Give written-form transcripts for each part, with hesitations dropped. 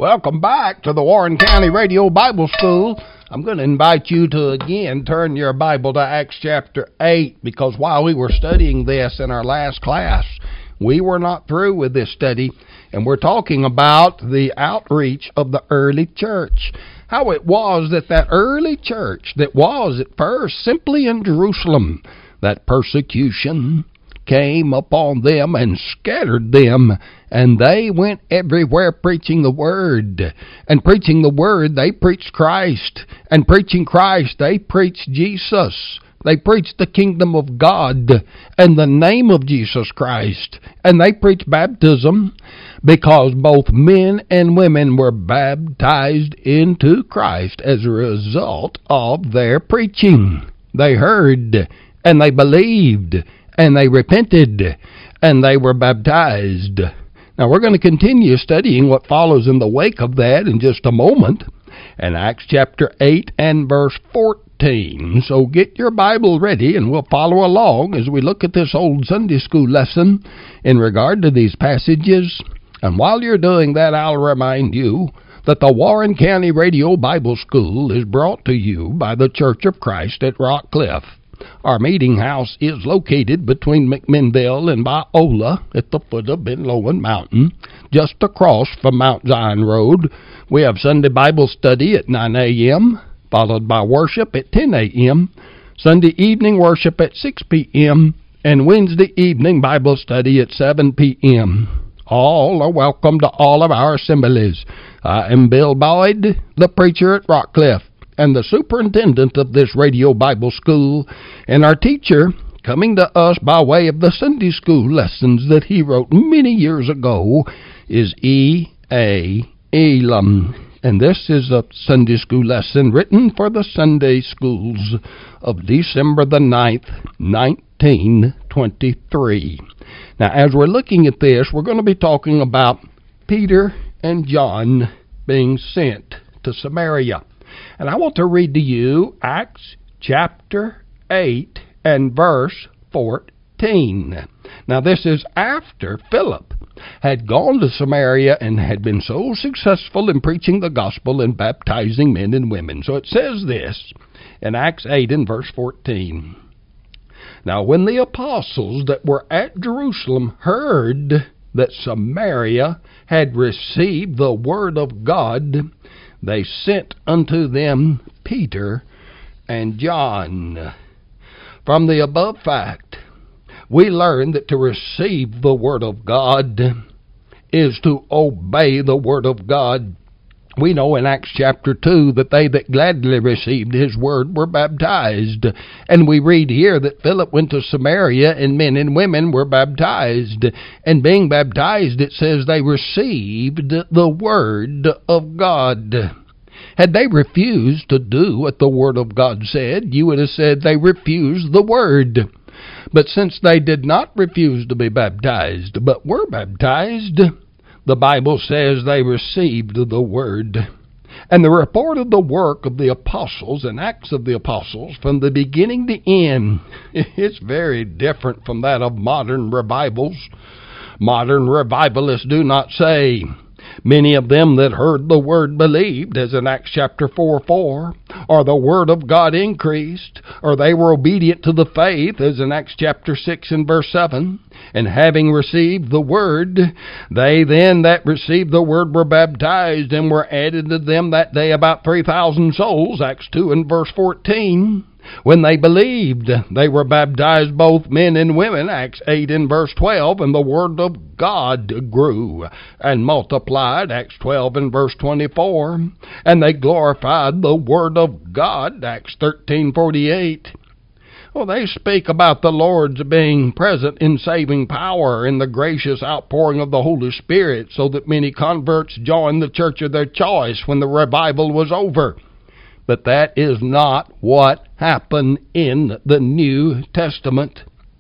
Welcome back to the Warren County Radio Bible School. I'm going to invite you to again turn your Bible to Acts chapter 8, because while we were studying this in our last class, we were not through with this study, and we're talking about the outreach of the early church. How it was that early church that was at first simply in Jerusalem, that persecution came upon them and scattered them, and they went everywhere preaching the word. And preaching the word, they preached Christ. And preaching Christ, they preached Jesus. They preached the kingdom of God and the name of Jesus Christ. And they preached baptism, because both men and women were baptized into Christ as a result of their preaching. They heard, and they believed, and they repented, and they were baptized. Now, we're going to continue studying what follows in the wake of that in just a moment, in Acts chapter 8 and verse 14. So get your Bible ready, and we'll follow along as we look at this old Sunday school lesson in regard to these passages. And while you're doing that, I'll remind you that the Warren County Radio Bible School is brought to you by the Church of Christ at Rock Cliff. Our meeting house is located between McMinnville and Biola at the foot of Ben Lomond Mountain, just across from Mount Zion Road. We have Sunday Bible study at 9 a.m., followed by worship at 10 a.m., Sunday evening worship at 6 p.m., and Wednesday evening Bible study at 7 p.m. All are welcome to all of our assemblies. I am Bill Boyd, the preacher at Rock Cliff, and the superintendent of this radio Bible school, and our teacher, coming to us by way of the Sunday school lessons that he wrote many years ago, is E.A. Elam. And this is a Sunday school lesson written for the Sunday schools of December the 9th, 1923. Now, as we're looking at this, we're going to be talking about Peter and John being sent to Samaria. And I want to read to you Acts chapter 8 and verse 14. Now, this is after Philip had gone to Samaria and had been so successful in preaching the gospel and baptizing men and women. So it says this in Acts 8 and verse 14. Now, when the apostles that were at Jerusalem heard that Samaria had received the word of God, they sent unto them Peter and John. From the above fact, we learn that to receive the word of God is to obey the word of God. We know in Acts chapter 2 that they that gladly received his word were baptized. And we read here that Philip went to Samaria, and men and women were baptized. And being baptized, it says they received the word of God. Had they refused to do what the word of God said, you would have said they refused the word. But since they did not refuse to be baptized, but were baptized, the Bible says they received the word. And the report of the work of the apostles and Acts of the Apostles from the beginning to end, it's very different from that of modern revivals. Modern revivalists do not say, many of them that heard the word believed, as in Acts chapter 4:4, or the word of God increased, or they were obedient to the faith, as in Acts chapter 6 and verse 7. And having received the word, they then that received the word were baptized, and were added to them that day about 3,000 souls, Acts 2 and verse 14. When they believed, they were baptized, both men and women, Acts 8 and verse 12, and the word of God grew and multiplied, Acts 12 and verse 24, and they glorified the word of God, Acts 13:48. Well, they speak about the Lord's being present in saving power in the gracious outpouring of the Holy Spirit, so that many converts joined the church of their choice when the revival was over. But that is not what happened in the New Testament.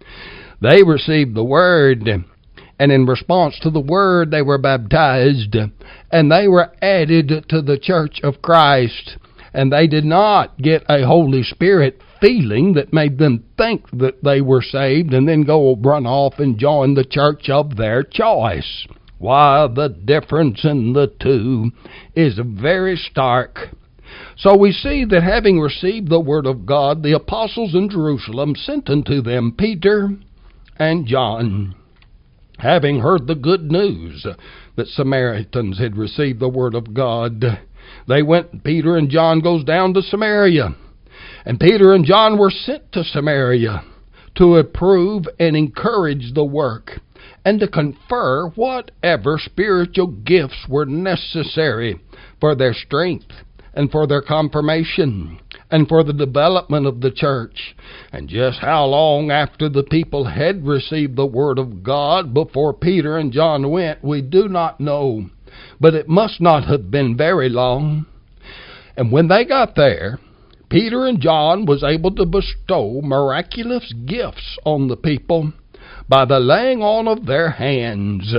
They received the word, and in response to the word they were baptized, and they were added to the church of Christ. And they did not get a Holy Spirit feeling that made them think that they were saved and then go run off and join the church of their choice. Why, the difference in the two is very stark. So we see that having received the word of God, the apostles in Jerusalem sent unto them Peter and John. Having heard the good news that Samaritans had received the word of God, they went, Peter and John goes down to Samaria. And Peter and John were sent to Samaria to approve and encourage the work, and to confer whatever spiritual gifts were necessary for their strength, and for their confirmation, and for the development of the church. And just how long after the people had received the word of God before Peter and John went, we do not know. But it must not have been very long. And when they got there, Peter and John was able to bestow miraculous gifts on the people by the laying on of their hands.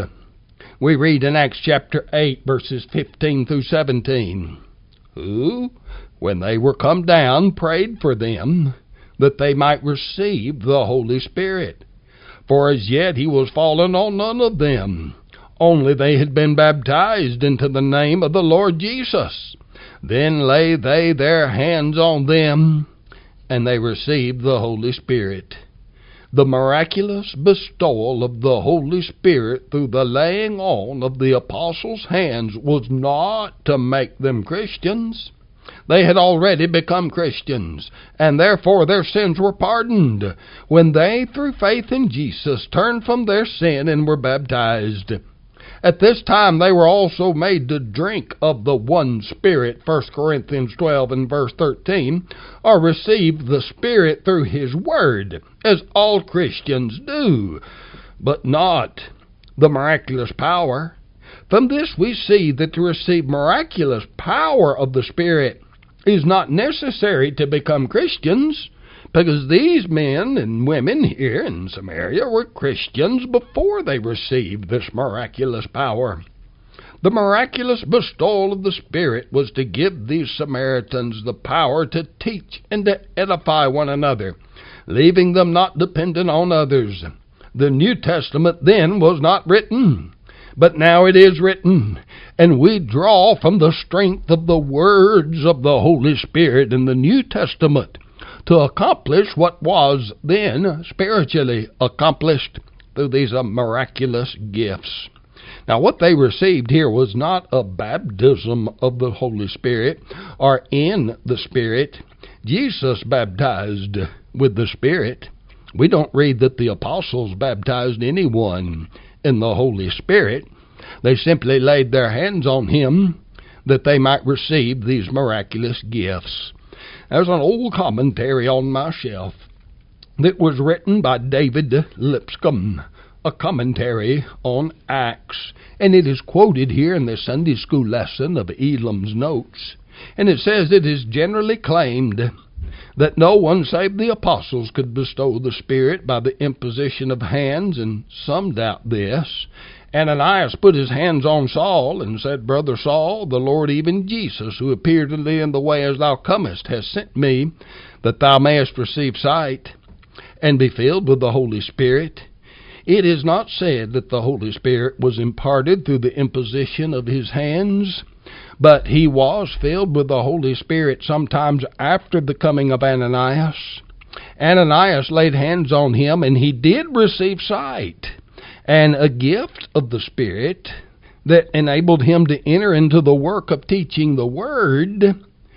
We read in Acts chapter 8, verses 15 through 17. Who, when they were come down, prayed for them, that they might receive the Holy Spirit. For as yet he was fallen on none of them, only they had been baptized into the name of the Lord Jesus. Then lay they their hands on them, and they received the Holy Spirit. The miraculous bestowal of the Holy Spirit through the laying on of the apostles' hands was not to make them Christians. They had already become Christians, and therefore their sins were pardoned when they, through faith in Jesus, turned from their sin and were baptized. At this time they were also made to drink of the one Spirit, 1 Corinthians 12 and verse 13, or receive the Spirit through His Word, as all Christians do, but not the miraculous power. From this we see that to receive miraculous power of the Spirit is not necessary to become Christians, because these men and women here in Samaria were Christians before they received this miraculous power. The miraculous bestowal of the Spirit was to give these Samaritans the power to teach and to edify one another, leaving them not dependent on others. The New Testament then was not written, but now it is written, and we draw from the strength of the words of the Holy Spirit in the New Testament to accomplish what was then spiritually accomplished through these miraculous gifts. Now, what they received here was not a baptism of the Holy Spirit or in the Spirit. Jesus baptized with the Spirit. We don't read that the apostles baptized anyone in the Holy Spirit. They simply laid their hands on him that they might receive these miraculous gifts. There's an old commentary on my shelf that was written by David Lipscomb, a commentary on Acts, and it is quoted here in the Sunday school lesson of Elam's Notes. And it says, it is generally claimed that no one save the apostles could bestow the Spirit by the imposition of hands, and some doubt this. Ananias put his hands on Saul and said, Brother Saul, the Lord, even Jesus, who appeared to thee in the way as thou comest, has sent me, that thou mayest receive sight, and be filled with the Holy Spirit. It is not said that the Holy Spirit was imparted through the imposition of his hands, but he was filled with the Holy Spirit sometimes after the coming of Ananias. Ananias laid hands on him, and he did receive sight, and a gift of the Spirit that enabled him to enter into the work of teaching the Word.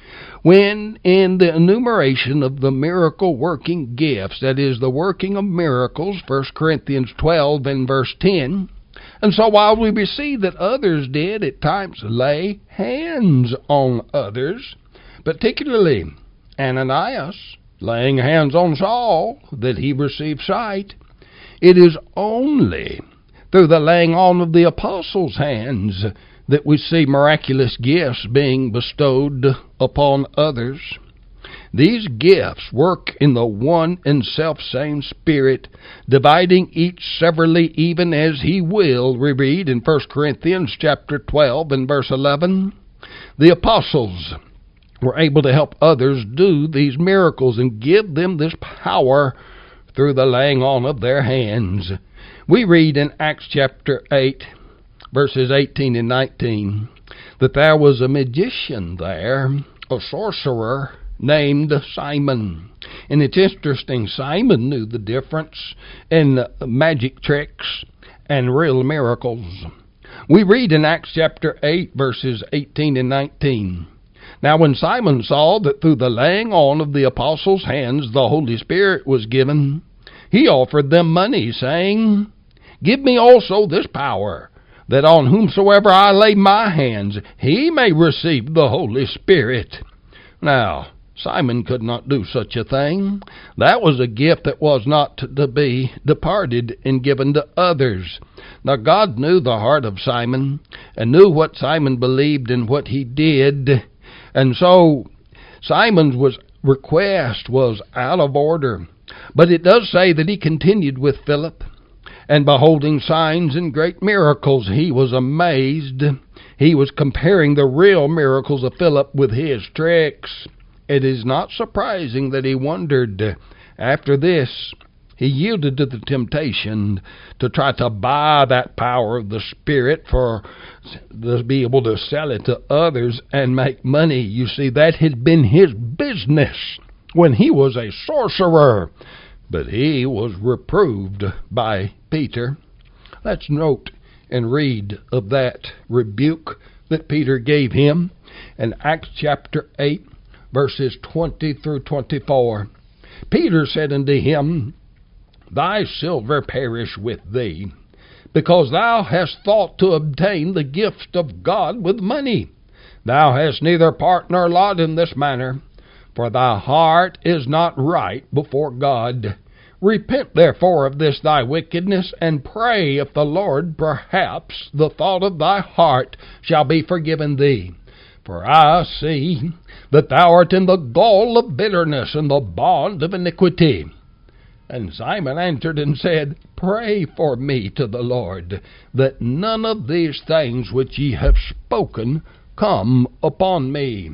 When in the enumeration of the miracle-working gifts, that is, the working of miracles, 1 Corinthians 12 and verse 10, and so while we see that others did at times lay hands on others, particularly Ananias laying hands on Saul, that he received sight, it is only through the laying on of the apostles' hands that we see miraculous gifts being bestowed upon others. These gifts work in the one and self-same Spirit, dividing each severally even as He will. We read in 1 Corinthians chapter 12 and verse 11. The apostles were able to help others do these miracles and give them this power through the laying on of their hands. We read in Acts chapter 8 verses 18 and 19, that there was a magician there, a sorcerer named Simon. And it's interesting, Simon knew the difference in magic tricks and real miracles. We read in Acts chapter 8, verses 18 and 19. Now when Simon saw that through the laying on of the apostles' hands the Holy Spirit was given, he offered them money, saying, Give me also this power, that on whomsoever I lay my hands, he may receive the Holy Spirit. Now, Simon could not do such a thing. That was a gift that was not to be departed and given to others. Now God knew the heart of Simon, and knew what Simon believed and what he did. And so Simon's request was out of order. But it does say that he continued with Philip, and beholding signs and great miracles, he was amazed. He was comparing the real miracles of Philip with his tricks. It is not surprising that he wondered. After this, he yielded to the temptation to try to buy that power of the Spirit to be able to sell it to others and make money. You see, that had been his business when he was a sorcerer. But he was reproved by Peter. Let's note and read of that rebuke that Peter gave him in Acts chapter 8, verses 20 through 24. Peter said unto him, Thy silver perish with thee, because thou hast thought to obtain the gift of God with money. Thou hast neither part nor lot in this matter, for thy heart is not right before God. Repent therefore of this thy wickedness, and pray if the Lord perhaps the thought of thy heart shall be forgiven thee. For I see that thou art in the gall of bitterness and the bond of iniquity. And Simon answered and said, Pray for me to the Lord, that none of these things which ye have spoken come upon me.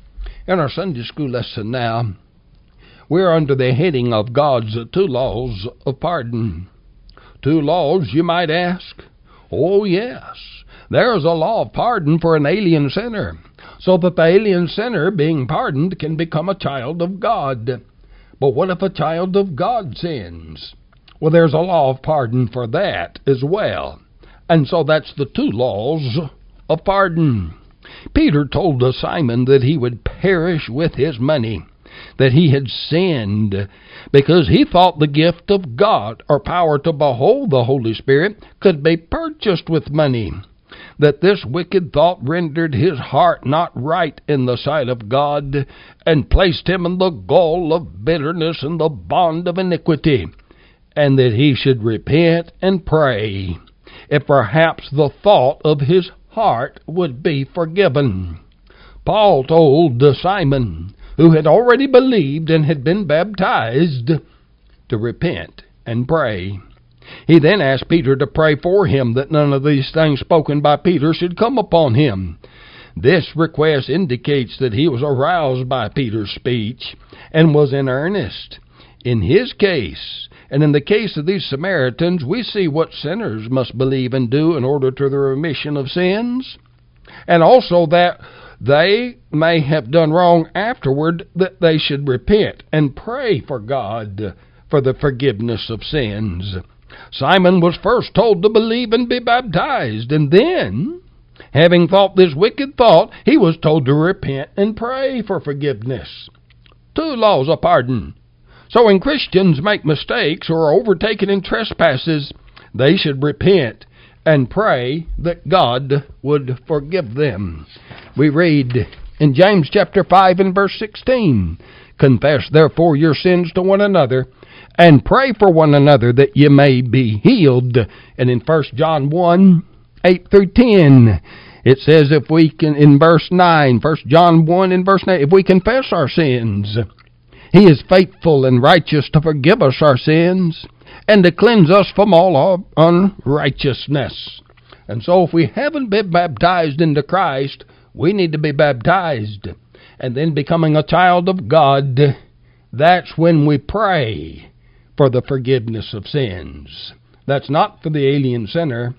In our Sunday school lesson now, we're under the heading of God's two laws of pardon. Two laws, you might ask? Oh, yes. There's a law of pardon for an alien sinner, so that the alien sinner, being pardoned, can become a child of God. But what if a child of God sins? Well, there's a law of pardon for that as well. And so that's the two laws of pardon. Peter told Simon that he would perish with his money, that he had sinned because he thought the gift of God, or power to behold the Holy Spirit, could be purchased with money, that this wicked thought rendered his heart not right in the sight of God, and placed him in the gall of bitterness and the bond of iniquity, and that he should repent and pray, if perhaps the thought of his heart would be forgiven. Paul told Simon, who had already believed and had been baptized, to repent and pray. He then asked Peter to pray for him, that none of these things spoken by Peter should come upon him. This request indicates that he was aroused by Peter's speech and was in earnest. In his case, and in the case of these Samaritans, we see what sinners must believe and do in order to the remission of sins, and also that they may have done wrong afterward, that they should repent and pray for God for the forgiveness of sins. Simon was first told to believe and be baptized, and then, having thought this wicked thought, he was told to repent and pray for forgiveness. Two laws of pardon. So when Christians make mistakes or are overtaken in trespasses, they should repent and pray that God would forgive them. We read in James chapter 5 and verse 16, Confess therefore your sins to one another, and pray for one another that ye may be healed. And in 1 John 1, 8 through 10, it says, if we can, in verse 9, 1 John 1 in verse 9, if we confess our sins, He is faithful and righteous to forgive us our sins and to cleanse us from all our unrighteousness. And so if we haven't been baptized into Christ, we need to be baptized. And then becoming a child of God, that's when we pray for the forgiveness of sins. That's not for the alien sinner.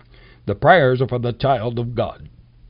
The prayers are for the child of God.